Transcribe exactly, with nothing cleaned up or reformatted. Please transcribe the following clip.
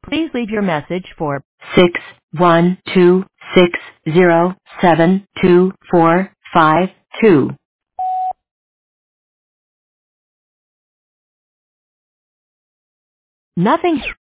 Please leave your message for six one two six zero seven two four five two. Nothing